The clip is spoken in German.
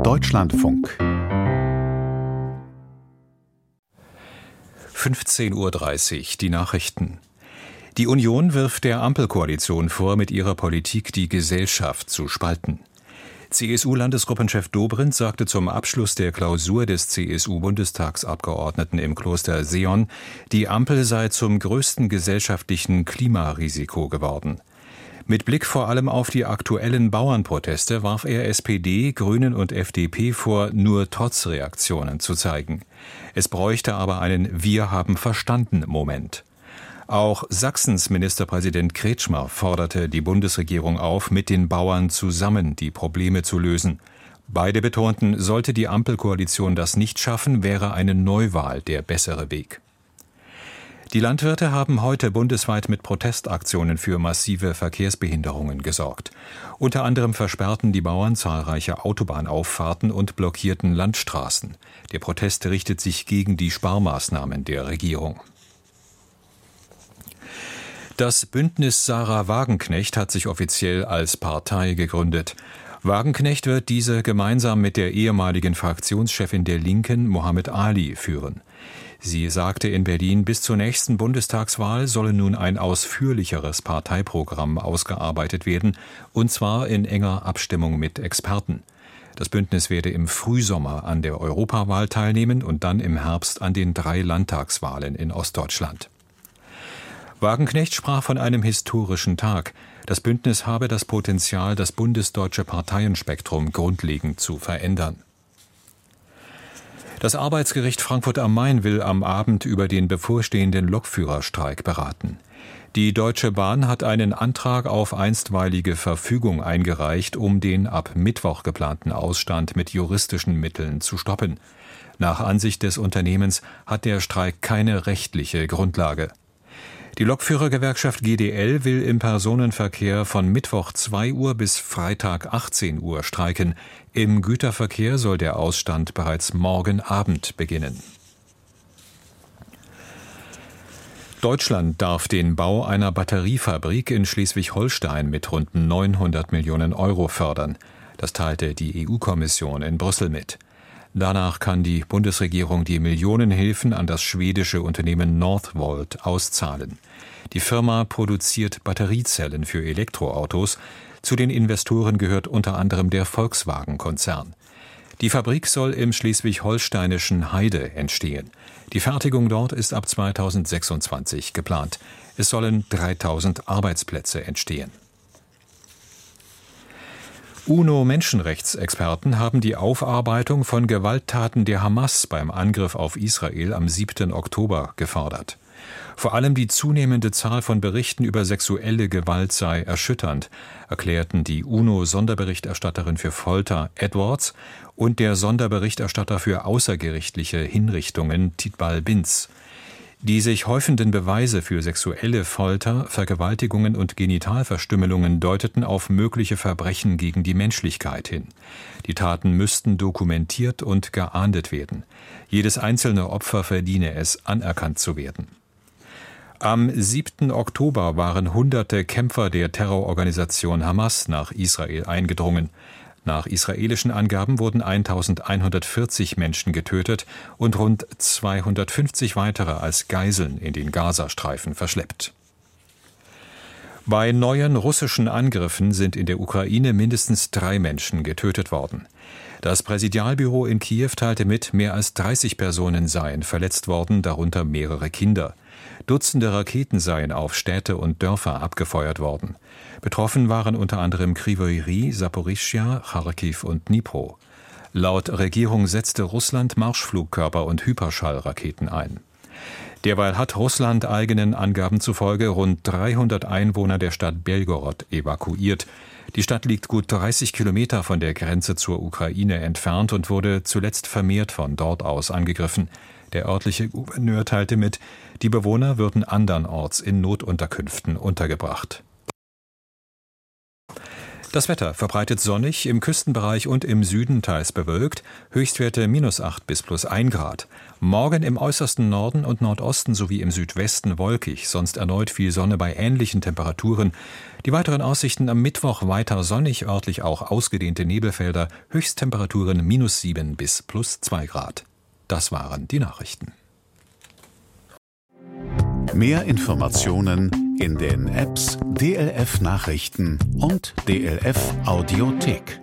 Deutschlandfunk 15:30 Uhr, die Nachrichten. Die Union wirft der Ampelkoalition vor, mit ihrer Politik die Gesellschaft zu spalten. CSU-Landesgruppenchef Dobrindt sagte zum Abschluss der Klausur des CSU-Bundestagsabgeordneten im Kloster Seon, die Ampel sei zum größten gesellschaftlichen Klimarisiko geworden. Mit Blick vor allem auf die aktuellen Bauernproteste warf er SPD, Grünen und FDP vor, nur Trotzreaktionen zu zeigen. Es bräuchte aber einen Wir-haben-verstanden-Moment. Auch Sachsens Ministerpräsident Kretschmer forderte die Bundesregierung auf, mit den Bauern zusammen die Probleme zu lösen. Beide betonten, sollte die Ampelkoalition das nicht schaffen, wäre eine Neuwahl der bessere Weg. Die Landwirte haben heute bundesweit mit Protestaktionen für massive Verkehrsbehinderungen gesorgt. Unter anderem versperrten die Bauern zahlreiche Autobahnauffahrten und blockierten Landstraßen. Der Protest richtet sich gegen die Sparmaßnahmen der Regierung. Das Bündnis Sarah Wagenknecht hat sich offiziell als Partei gegründet. Wagenknecht wird diese gemeinsam mit der ehemaligen Fraktionschefin der Linken, Mohammed Ali, führen. Sie sagte in Berlin, bis zur nächsten Bundestagswahl solle nun ein ausführlicheres Parteiprogramm ausgearbeitet werden, und zwar in enger Abstimmung mit Experten. Das Bündnis werde im Frühsommer an der Europawahl teilnehmen und dann im Herbst an den 3 Landtagswahlen in Ostdeutschland. Wagenknecht sprach von einem historischen Tag. Das Bündnis habe das Potenzial, das bundesdeutsche Parteienspektrum grundlegend zu verändern. Das Arbeitsgericht Frankfurt am Main will am Abend über den bevorstehenden Lokführerstreik beraten. Die Deutsche Bahn hat einen Antrag auf einstweilige Verfügung eingereicht, um den ab Mittwoch geplanten Ausstand mit juristischen Mitteln zu stoppen. Nach Ansicht des Unternehmens hat der Streik keine rechtliche Grundlage. Die Lokführergewerkschaft GDL will im Personenverkehr von Mittwoch 2 Uhr bis Freitag 18 Uhr streiken. Im Güterverkehr soll der Ausstand bereits morgen Abend beginnen. Deutschland darf den Bau einer Batteriefabrik in Schleswig-Holstein mit rund 900 Millionen Euro fördern. Das teilte die EU-Kommission in Brüssel mit. Danach kann die Bundesregierung die Millionenhilfen an das schwedische Unternehmen Northvolt auszahlen. Die Firma produziert Batteriezellen für Elektroautos. Zu den Investoren gehört unter anderem der Volkswagen-Konzern. Die Fabrik soll im schleswig-holsteinischen Heide entstehen. Die Fertigung dort ist ab 2026 geplant. Es sollen 3000 Arbeitsplätze entstehen. UNO-Menschenrechtsexperten haben die Aufarbeitung von Gewalttaten der Hamas beim Angriff auf Israel am 7. Oktober gefordert. Vor allem die zunehmende Zahl von Berichten über sexuelle Gewalt sei erschütternd, erklärten die UNO-Sonderberichterstatterin für Folter Edwards und der Sonderberichterstatter für außergerichtliche Hinrichtungen Titbal Binz. Die sich häufenden Beweise für sexuelle Folter, Vergewaltigungen und Genitalverstümmelungen deuteten auf mögliche Verbrechen gegen die Menschlichkeit hin. Die Taten müssten dokumentiert und geahndet werden. Jedes einzelne Opfer verdiene es, anerkannt zu werden. Am 7. Oktober waren Hunderte Kämpfer der Terrororganisation Hamas nach Israel eingedrungen. Nach israelischen Angaben wurden 1140 Menschen getötet und rund 250 weitere als Geiseln in den Gazastreifen verschleppt. Bei neuen russischen Angriffen sind in der Ukraine mindestens 3 Menschen getötet worden. Das Präsidialbüro in Kiew teilte mit, mehr als 30 Personen seien verletzt worden, darunter mehrere Kinder. Dutzende Raketen seien auf Städte und Dörfer abgefeuert worden. Betroffen waren unter anderem Kryvyi Rih, Saporischschja, Charkiw und Dnipro. Laut Regierung setzte Russland Marschflugkörper und Hyperschallraketen ein. Derweil hat Russland eigenen Angaben zufolge rund 300 Einwohner der Stadt Belgorod evakuiert. Die Stadt liegt gut 30 Kilometer von der Grenze zur Ukraine entfernt und wurde zuletzt vermehrt von dort aus angegriffen. Der örtliche Gouverneur teilte mit, die Bewohner würden andernorts in Notunterkünften untergebracht. Das Wetter verbreitet sonnig, im Küstenbereich und im Süden teils bewölkt, Höchstwerte -8 bis +1 Grad. Morgen im äußersten Norden und Nordosten sowie im Südwesten wolkig, sonst erneut viel Sonne bei ähnlichen Temperaturen. Die weiteren Aussichten am Mittwoch weiter sonnig, örtlich auch ausgedehnte Nebelfelder, Höchsttemperaturen -7 bis +2 Grad. Das waren die Nachrichten. Mehr Informationen in den Apps DLF Nachrichten und DLF Audiothek.